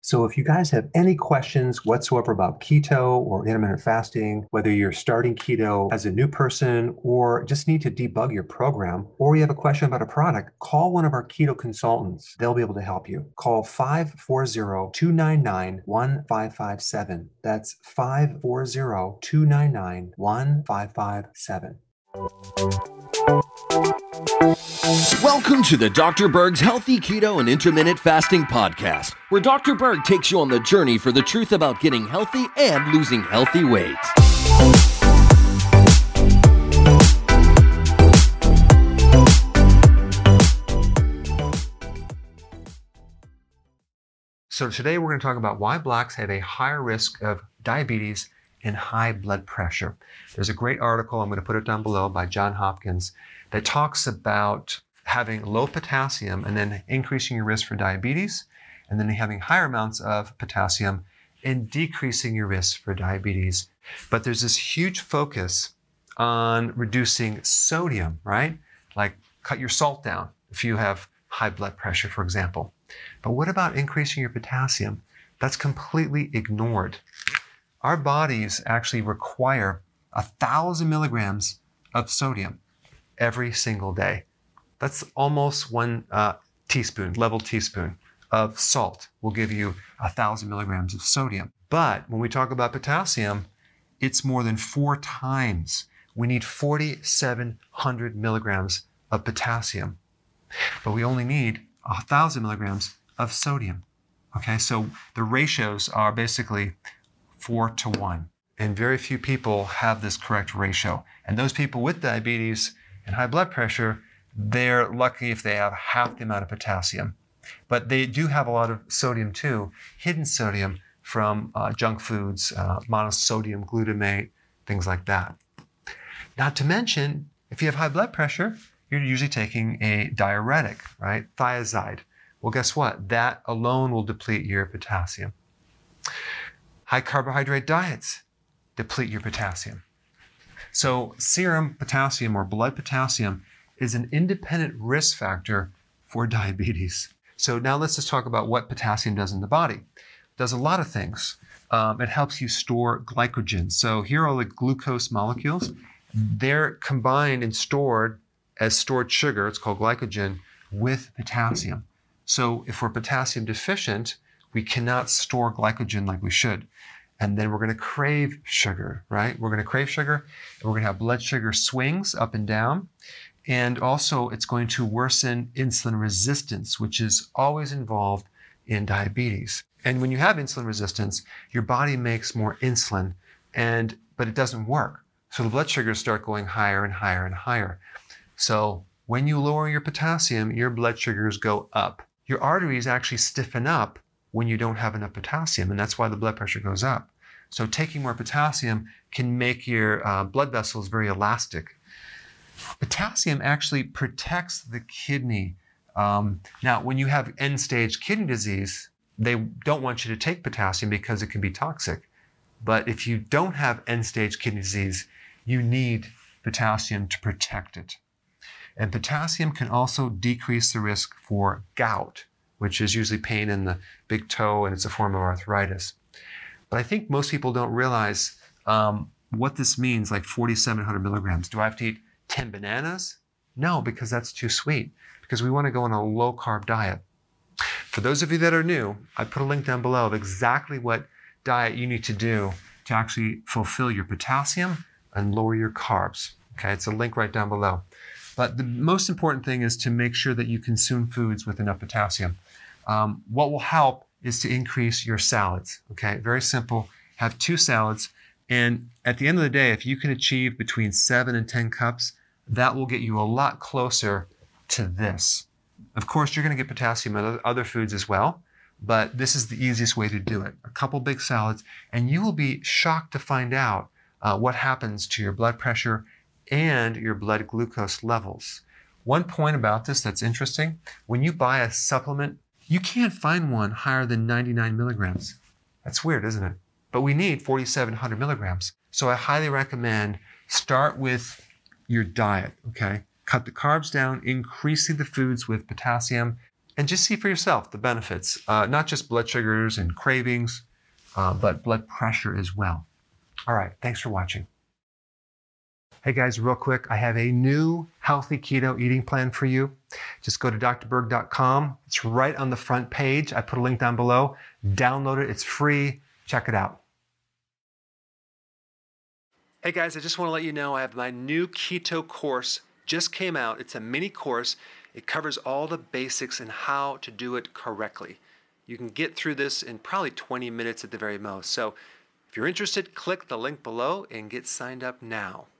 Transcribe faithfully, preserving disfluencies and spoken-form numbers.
So if you guys have any questions whatsoever about keto or intermittent fasting, whether you're starting keto as a new person or just need to debug your program, or you have a question about a product, call one of our keto consultants. They'll be able to help you. Call five four zero, two nine nine, one five five seven. That's five four zero, two nine nine, one five five seven. Welcome to the Doctor Berg's Healthy Keto and Intermittent Fasting Podcast, where Doctor Berg takes you on the journey for the truth about getting healthy and losing healthy weight. So today we're going to talk about why blacks have a higher risk of diabetes and high blood pressure. There's a great article, I'm going to put it down below, by John Hopkins that talks about having low potassium and then increasing your risk for diabetes, and then having higher amounts of potassium and decreasing your risk for diabetes. But there's this huge focus on reducing sodium, right? Like cut your salt down if you have high blood pressure, for example. But what about increasing your potassium? That's completely ignored. Our bodies actually require a thousand milligrams of sodium every single day. That's almost one uh, teaspoon, level teaspoon of salt will give you a thousand milligrams of sodium. But when we talk about potassium, it's more than four times. We need forty-seven hundred milligrams of potassium, but we only need a thousand milligrams of sodium. Okay, so the ratios are basically four to one. And very few people have this correct ratio. And those people with diabetes and high blood pressure, they're lucky if they have half the amount of potassium. But they do have a lot of sodium too, hidden sodium from uh, junk foods, uh, monosodium glutamate, things like that. Not to mention, if you have high blood pressure, you're usually taking a diuretic, right? Thiazide. Well, guess what? That alone will deplete your potassium. High carbohydrate diets deplete your potassium. So serum potassium or blood potassium is an independent risk factor for diabetes. So now let's just talk about what potassium does in the body. It does a lot of things. Um, it helps you store glycogen. So here are the glucose molecules. They're combined and stored as stored sugar, it's called glycogen, with potassium. So if we're potassium deficient, we cannot store glycogen like we should. And then we're going to crave sugar, right? We're going to crave sugar, and we're going to have blood sugar swings up and down. And also, it's going to worsen insulin resistance, which is always involved in diabetes. And when you have insulin resistance, your body makes more insulin, and but it doesn't work. So the blood sugars start going higher and higher and higher. So when you lower your potassium, your blood sugars go up. Your arteries actually stiffen up when you don't have enough potassium, and that's why the blood pressure goes up. So taking more potassium can make your uh, blood vessels very elastic. Potassium actually protects the kidney. Um, now, when you have end-stage kidney disease, they don't want you to take potassium because it can be toxic. But if you don't have end-stage kidney disease, you need potassium to protect it. And potassium can also decrease the risk for gout, which is usually pain in the big toe, and it's a form of arthritis. But I think most people don't realize um, what this means, like forty-seven hundred milligrams. Do I have to eat ten bananas? No, because that's too sweet, because we want to go on a low-carb diet. For those of you that are new, I put a link down below of exactly what diet you need to do to actually fulfill your potassium and lower your carbs. Okay, it's a link right down below. But the most important thing is to make sure that you consume foods with enough potassium. Um, what will help is to increase your salads. Okay, very simple. Have two salads. And at the end of the day, if you can achieve between seven and ten cups, that will get you a lot closer to this. Of course, you're going to get potassium in other foods as well, but this is the easiest way to do it. A couple big salads, and you will be shocked to find out uh, what happens to your blood pressure and your blood glucose levels. One point about this that's interesting, when you buy a supplement, you can't find one higher than ninety-nine milligrams. That's weird, isn't it? But we need forty-seven hundred milligrams. So I highly recommend start with your diet, okay? Cut the carbs down, increasing the foods with potassium, and just see for yourself the benefits, uh, not just blood sugars and cravings, uh, but blood pressure as well. All right, thanks for watching. Hey guys, real quick, I have a new healthy keto eating plan for you. Just go to D R berg dot com. It's right on the front page. I put a link down below. Download it. It's free. Check it out. Hey guys, I just want to let you know I have my new keto course just came out. It's a mini course. It covers all the basics and how to do it correctly. You can get through this in probably twenty minutes at the very most. So if you're interested, click the link below and get signed up now.